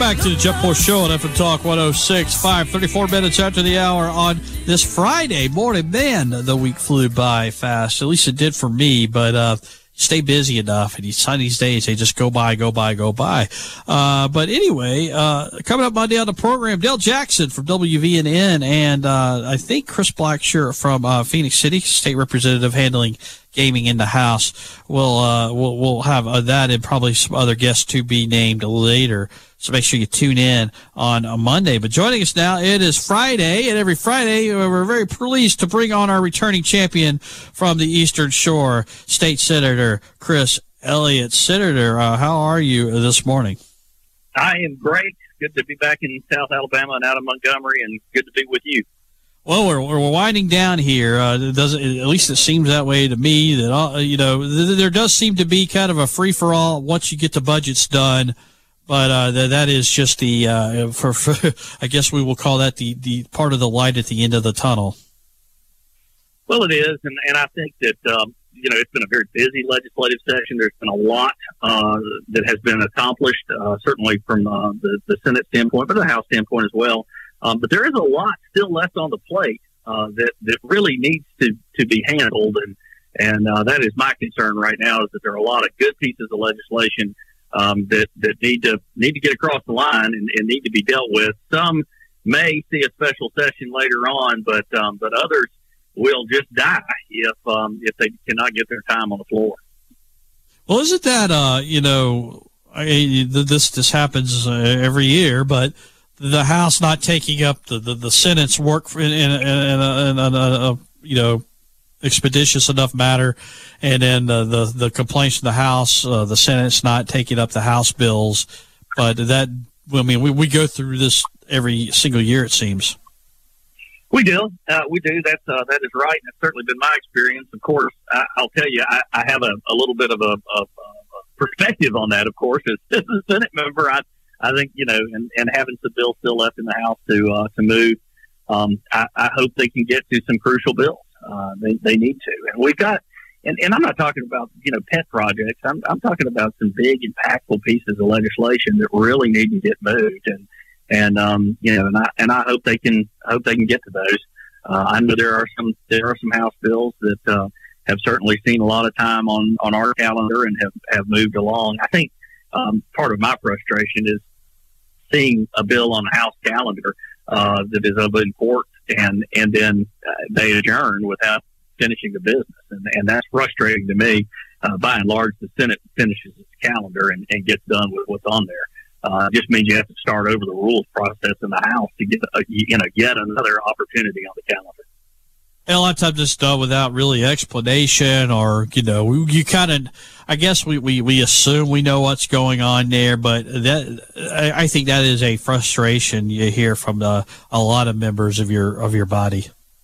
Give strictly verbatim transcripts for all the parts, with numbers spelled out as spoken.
back to the Jetport Show on F M Talk one oh six point five, thirty-four minutes after the hour on this Friday morning. Man, the week flew by fast. At least it did for me, but uh, stay busy enough. And some of these days, they just go by, go by, go by. Uh, but anyway, uh, coming up Monday on the program, Dale Jackson from W V N N and uh, I think Chris Blackshirt from uh, Phoenix City, state representative handling gaming in the house. We'll, uh, we'll, we'll have uh, that and probably some other guests to be named later. So make sure you tune in on a Monday. But joining us now, it is Friday, and every Friday we're very pleased to bring on our returning champion from the Eastern Shore, State Senator Chris Elliott. Senator, uh, how are you this morning? I am great. Good to be back in South Alabama and out of Montgomery, and good to be with you. Well, we're we're winding down here. Uh, it doesn't at least it seems that way to me. That uh, you know, th- there does seem to be kind of a free for all once you get the budgets done. But uh, th- that is just the uh, for, for I guess we will call that the, the part of the light at the end of the tunnel. Well, it is, and, and I think that um, you know it's been a very busy legislative session. There's been a lot uh, that has been accomplished, uh, certainly from uh, the, the Senate standpoint, but the House standpoint as well. Um, but there is a lot still left on the plate uh, that that really needs to, to be handled, and and uh, that is my concern right now. Is that there are a lot of good pieces of legislation um, that that need to need to get across the line and, and need to be dealt with. Some may see a special session later on, but um, but others will just die if um, if they cannot get their time on the floor. Well, isn't that uh, you know I, this this happens uh, every year, but the House not taking up the, the, the Senate's work in, in, in, in, a, in a, a, you know, expeditious enough matter, and then the, the, the complaints in the House, uh, the Senate's not taking up the House bills. But that, I mean, we, we go through this every single year, it seems. We do. Uh, we do. That's, uh, that is right. And it's certainly been my experience. Of course, I, I'll tell you, I, I have a, a little bit of a, a, a perspective on that, of course. As, as a Senate member, I I think, you know, and, and having some bills still left in the House to uh, to move, um, I, I hope they can get to some crucial bills. Uh, they they need to. And we've got, and, and I'm not talking about, you know, pet projects. I'm I'm talking about some big, impactful pieces of legislation that really need to get moved. And, and um, you know, and I, and I hope they can, I hope they can get to those. Uh, I know there are some, there are some House bills that uh, have certainly seen a lot of time on, on our calendar and have, have moved along. I think um, part of my frustration is seeing a bill on the House calendar uh, that is of import, and and then uh, they adjourn without finishing the business, and, and that's frustrating to me. Uh, by and large, the Senate finishes its calendar and, and gets done with what's on there. Uh, it just means you have to start over the rules process in the House to get a, you know yet another opportunity on the calendar. And a lot of times it's done without really explanation, or, you know, we, you kind of, I guess we, we, we assume we know what's going on there, but that, I, I think that is a frustration you hear from the, a lot of members of your, of your body.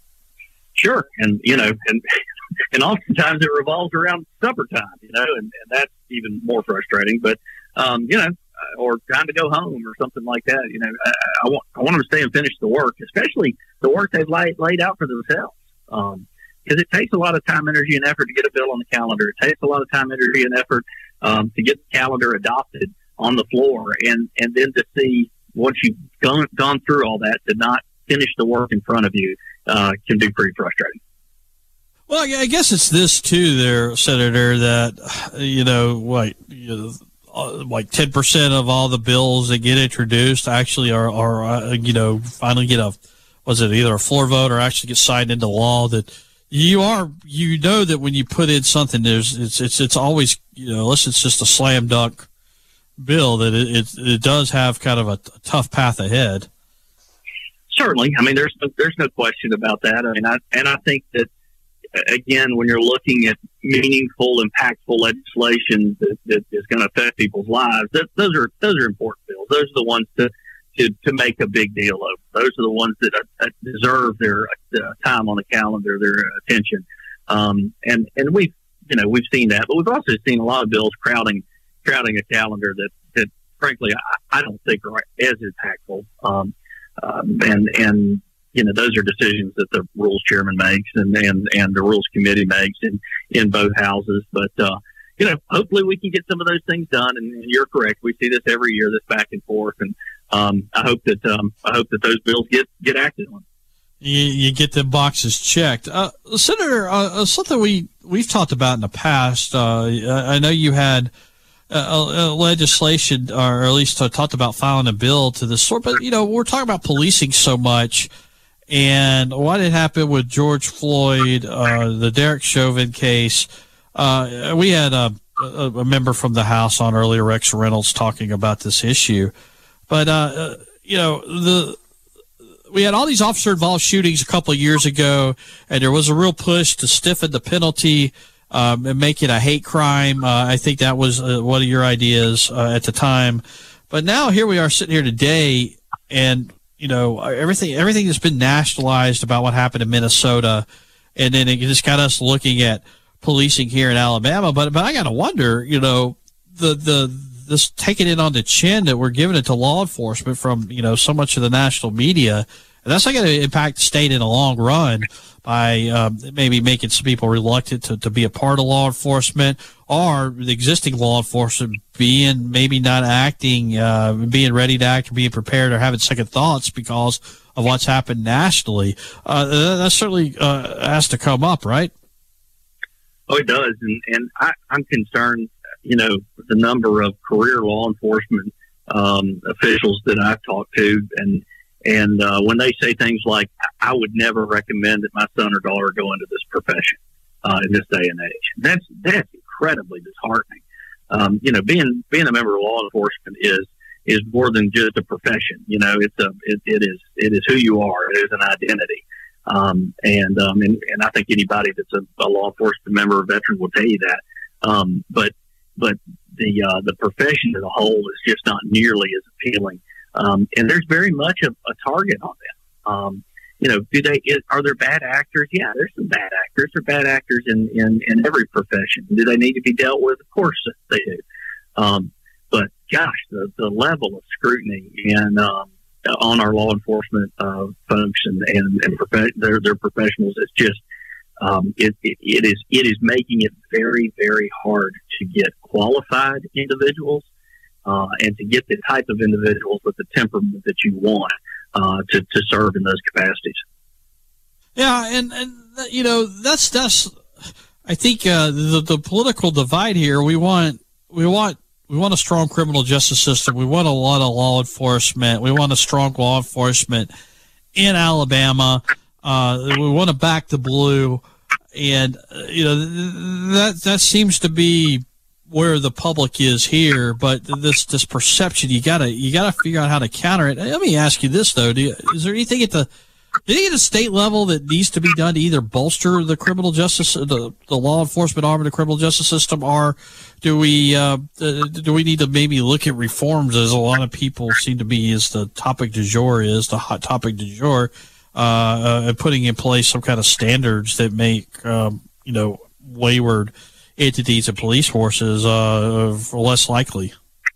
Sure. And, you know, and, and oftentimes it revolves around supper time, you know, and, and that's even more frustrating, but, um, you know, or time to go home or something like that. You know, I, I want, I want them to stay and finish the work, especially the work they've laid, laid out for themselves. Um, because it takes a lot of time, energy, and effort to get a bill on the calendar. It takes a lot of time, energy, and effort um, to get the calendar adopted on the floor, and, and then to see once you've gone gone through all that, to not finish the work in front of you uh, can be pretty frustrating. Well, I guess it's this too, there, Senator, that you know, like you know, uh, like ten percent of all the bills that get introduced actually are, are uh, you know, finally get a. Was it either a floor vote or actually get signed into law? That you are, you know, that when you put in something, there's, it's, it's, it's always, you know, unless it's just a slam dunk bill, that it, it, it does have kind of a, a tough path ahead. Certainly. I mean, there's no, there's no question about that. I mean, I, and I think that, again, when you're looking at meaningful, impactful legislation that, that is going to affect people's lives, that, those are, those are important bills. Those are the ones that, To, to make a big deal of. Those are the ones that uh, deserve their uh, time on the calendar, their attention. Um, and, and we've, you know, we've seen that, but we've also seen a lot of bills crowding, crowding a calendar that, that frankly, I, I don't think are as impactful. Um, um, and, and, you know, those are decisions that the rules chairman makes and, and, and the rules committee makes in, in both houses. But, uh, you know, hopefully we can get some of those things done. And, and you're correct. We see this every year, this back and forth. And um, I hope that um, I hope that those bills get, get acted on. You, you get the boxes checked. Uh, Senator, uh, something we, we've talked about in the past, uh, I know you had uh, legislation, or at least talked about filing a bill to this sort, but, you know, we're talking about policing so much, and what had happened with George Floyd, uh, the Derek Chauvin case. Uh, we had a, a member from the House on earlier, Rex Reynolds, talking about this issue. But, uh, you know, the we had all these officer-involved shootings a couple of years ago, and there was a real push to stiffen the penalty um, and make it a hate crime. Uh, I think that was uh, one of your ideas uh, at the time. But now here we are sitting here today, and, you know, everything everything that's been nationalized about what happened in Minnesota, and then it just got us looking at policing here in Alabama. But but I got to wonder, you know, the the this taking it on the chin that we're giving it to law enforcement from, you know, so much of the national media, and that's not going to impact the state in the long run by um, maybe making some people reluctant to, to be a part of law enforcement, or the existing law enforcement being maybe not acting, uh, being ready to act or being prepared or having second thoughts because of what's happened nationally. Uh, that certainly uh, has to come up, right? Oh, it does. And, and I, I'm concerned, you know, the number of career law enforcement um, officials that I've talked to, and and uh, when they say things like, I would never recommend that my son or daughter go into this profession uh, in this day and age. That's that's incredibly disheartening. Um, you know, being being a member of law enforcement is is more than just a profession. You know, it's a it, it is it is who you are. It is an identity. Um, and, um, and and I think anybody that's a, a law enforcement member or veteran will tell you that. Um, but but the uh, the profession as a whole is just not nearly as appealing. Um, and there's very much a, a target on them. Um, you know, do they is, are there bad actors? Yeah, there's some bad actors. There are bad actors in, in, in every profession. Do they need to be dealt with? Of course they do. Um, but gosh, the, the level of scrutiny and um, on our law enforcement uh, folks and and, and prof- their their professionals is just um, it, it it is it is making it very very hard to get qualified individuals uh, and to get the type of individuals with the temperament that you want uh, to to serve in those capacities. Yeah, and and you know that's that's I think uh, the the political divide here. We want we want. We want a strong criminal justice system. We want a lot of law enforcement. We want a strong law enforcement in Alabama. Uh, we want to back the blue, and uh, you know that that seems to be where the public is here. But this this perception, you gotta you gotta figure out how to counter it. Let me ask you this though: do you, is there anything at the Anything at the state level that needs to be done to either bolster the criminal justice, the, the law enforcement arm of the criminal justice system, or do we uh, do we need to maybe look at reforms, as a lot of people seem to be, as the topic du jour is, the hot topic du jour, uh, uh, putting in place some kind of standards that make um, you know wayward entities and police forces uh, less likely?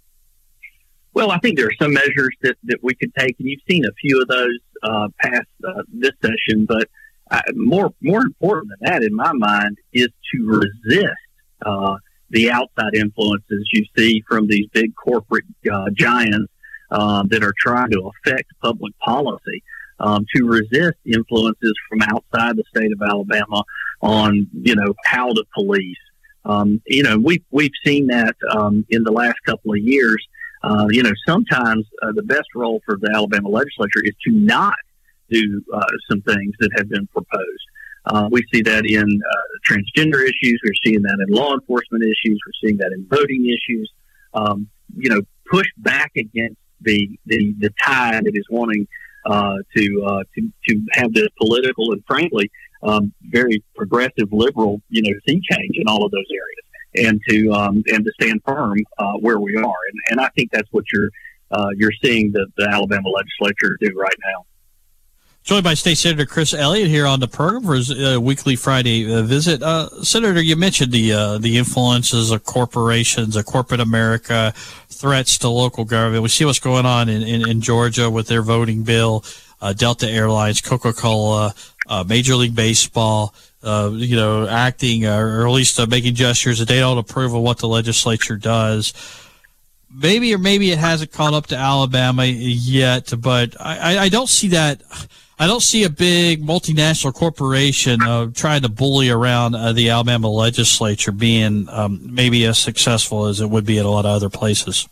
Well, I think there are some measures that, that we could take, and you've seen a few of those uh, past uh, this session. But I, more more important than that, in my mind, is to resist uh, the outside influences you see from these big corporate uh, giants uh, that are trying to affect public policy. Um, to resist influences from outside the state of Alabama on, you know, how to police. Um, you know, we've we've seen that um, in the last couple of years. Uh, you know, sometimes uh, the best role for the Alabama legislature is to not do uh, some things that have been proposed. Uh, we see that in uh, transgender issues. We're seeing that in law enforcement issues. We're seeing that in voting issues. Um, you know, push back against the, the, the tide that is wanting uh, to, uh, to to have this political and, frankly, um, very progressive, liberal, you know, sea change in all of those areas. And to um, and to stand firm uh, where we are, and, and I think that's what you're uh, you're seeing the, the Alabama legislature do right now. Joined by State Senator Chris Elliott here on the program for his uh, weekly Friday uh, visit. Uh, Senator, you mentioned the uh, the influences of corporations, of corporate America, threats to local government. We see what's going on in, in, in Georgia with their voting bill. uh, Delta Airlines, Coca-Cola, uh, Major League Baseball, uh, you know, acting uh, or at least uh, making gestures that they don't approve of what the legislature does. Maybe or maybe it hasn't caught up to Alabama yet, but I, I don't see that. I don't see a big multinational corporation uh, trying to bully around uh, the Alabama legislature being um, maybe as successful as it would be at a lot of other places.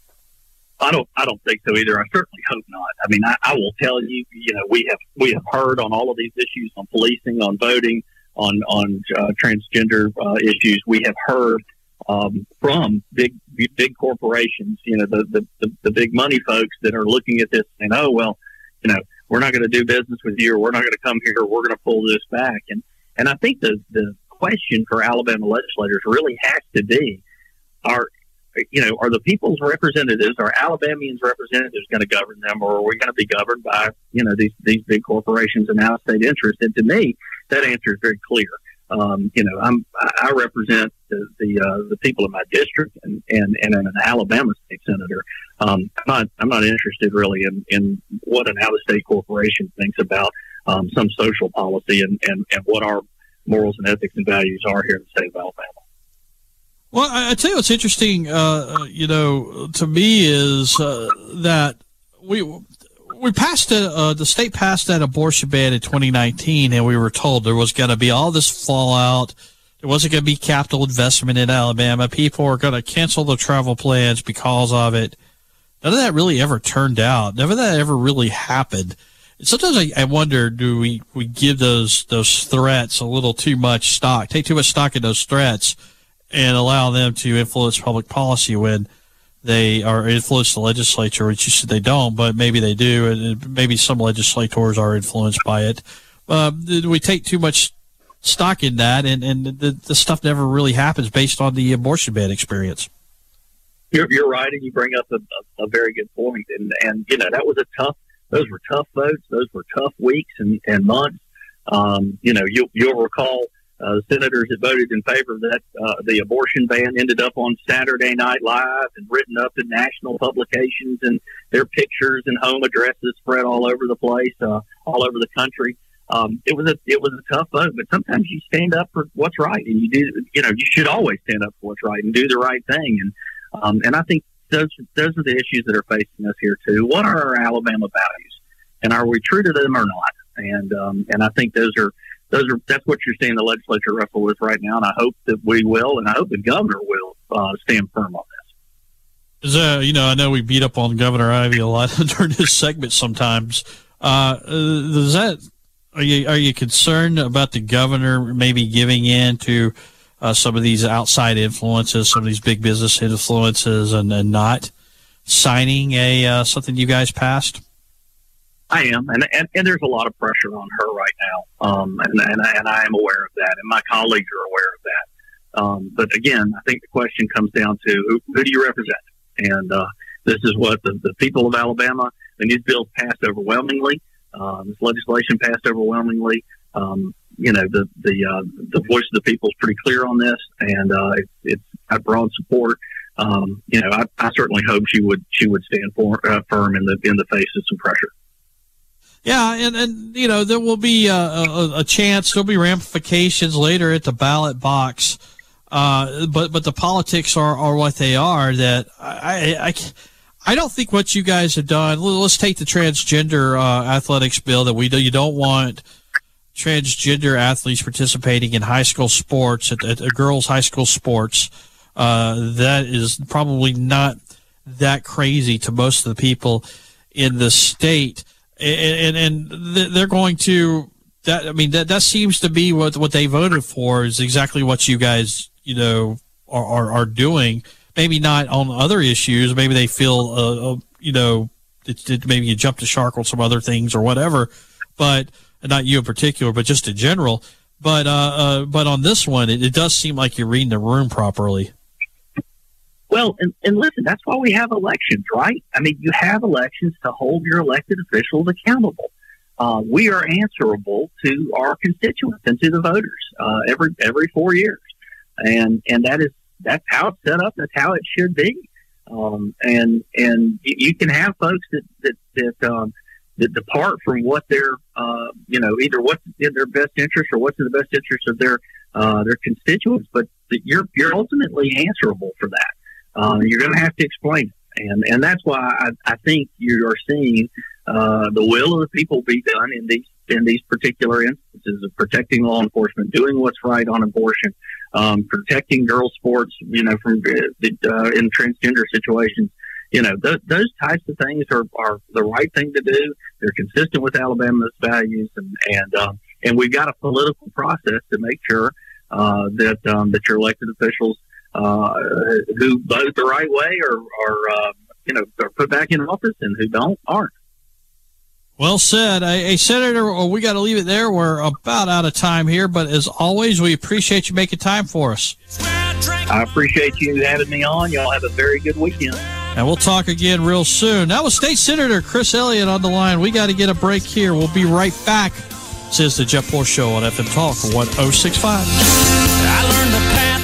I don't. I don't think so either. I certainly hope not. I mean, I, I will tell you. You know, we have we have heard on all of these issues, on policing, on voting, on on uh, transgender uh, issues. We have heard um, from big big corporations. You know, the, the the the big money folks that are looking at this and oh well, you know. We're not going to do business with you, or we're not going to come here, or we're going to pull this back. And and I think the, the question for Alabama legislators really has to be, are, you know, are the people's representatives, are Alabamians' representatives going to govern them, or are we going to be governed by, you know, these, these big corporations and out-of-state interests? And to me, that answer is very clear. Um, you know, I'm, I represent the the, uh, the people in my district, and, and, and an Alabama state senator. Um, I'm not I'm not interested really in, in what an out-of-state corporation thinks about um, some social policy and, and, and what our morals and ethics and values are here in the state of Alabama. Well, I, I tell you what's interesting, uh, you know, to me is uh, that we. We passed a, uh, the state passed that abortion ban in twenty nineteen, and we were told there was going to be all this fallout. There wasn't going to be capital investment in Alabama. People were going to cancel their travel plans because of it. None of that really ever turned out. None of that ever really happened. And sometimes I, I wonder, do we, we give those those threats a little too much stock, take too much stock in those threats, and allow them to influence public policy when they are influence the legislature, which you said they don't, but maybe they do, and maybe some legislators are influenced by it. Uh, we take too much stock in that, and, and the, the stuff never really happens based on the abortion ban experience. You're, you're right, and you bring up a, a, a very good point. And, and, you know, that was a tough, those were tough votes. Those were tough weeks and, and months. Um, you know, you, you'll recall Uh, senators that voted in favor of that, uh, the abortion ban ended up on Saturday Night Live and written up in national publications, and their pictures and home addresses spread all over the place, uh, all over the country. Um, it was a it was a tough vote, but sometimes you stand up for what's right, and you do. You know, you should always stand up for what's right and do the right thing. And um, and I think those those are the issues that are facing us here too. What are our Alabama values, and are we true to them or not? And um, and I think those are. Those are that's what you're seeing the legislature wrestle with right now, and I hope that we will, and I hope the governor will uh, stand firm on this. Is uh, you know, I know we beat up on Governor Ivey a lot during this segment sometimes. Uh, does that are you are you concerned about the governor maybe giving in to uh, some of these outside influences, some of these big business influences, and, and not signing a uh, something you guys passed? I am, and, and and there's a lot of pressure on her right now, um, and, and and I am aware of that, and my colleagues are aware of that. Um, but again, I think the question comes down to who, who do you represent? And uh, this is what the, the people of Alabama. And these bills passed overwhelmingly. Uh, this legislation passed overwhelmingly. Um, you know, the the uh, the voice of the people is pretty clear on this, and uh, it, it's got broad support. Um, you know, I, I certainly hope she would she would stand for, uh, firm in the in the face of some pressure. Yeah, and, and you know, there will be a, a, a chance, there'll be ramifications later at the ballot box, uh, but but the politics are, are what they are. That I, I, I don't think what you guys have done, let's take the transgender uh, athletics bill, that we do, you don't want transgender athletes participating in high school sports, at, at, at girls' high school sports. Uh, that is probably not that crazy to most of the people in the state. And, and and they're going to that. I mean, that that seems to be what what they voted for, is exactly what you guys, you know, are are, are doing. Maybe not on other issues. Maybe they feel, uh, uh, you know, it, it, maybe you jumped the shark on some other things or whatever. But not you in particular, but just in general. But uh, uh but on this one, it, it does seem like you're reading the room properly. Well, and, and listen, that's why we have elections, right? I mean, you have elections to hold your elected officials accountable. Uh, we are answerable to our constituents and to the voters uh, every every four years, and and that is that's how it's set up. That's how it should be. Um, and and you can have folks that that that um, that depart from what their, uh, you know, either what's in their best interest or what's in the best interest of their uh, their constituents. But that you're you're ultimately answerable for that. Uh, you're going to have to explain it, and and that's why I, I think you are seeing uh, the will of the people be done in these in these particular instances of protecting law enforcement, doing what's right on abortion, um, protecting girls' sports, you know, from uh, in transgender situations. You know, th- those types of things are, are the right thing to do. They're consistent with Alabama's values, and and um, and we've got a political process to make sure uh, that um, that your elected officials uh, who vote the right way are, are uh, you know, are put back in office, and who don't aren't. Well said. Hey, hey Senator, we got to leave it there. We're about out of time here, but as always, we appreciate you making time for us. I appreciate you having me on. Y'all have a very good weekend. And we'll talk again real soon. That was State Senator Chris Elliott on the line. We got to get a break here. We'll be right back. This is the Jeff Poor Show on F M Talk for one oh six point five. I learned the path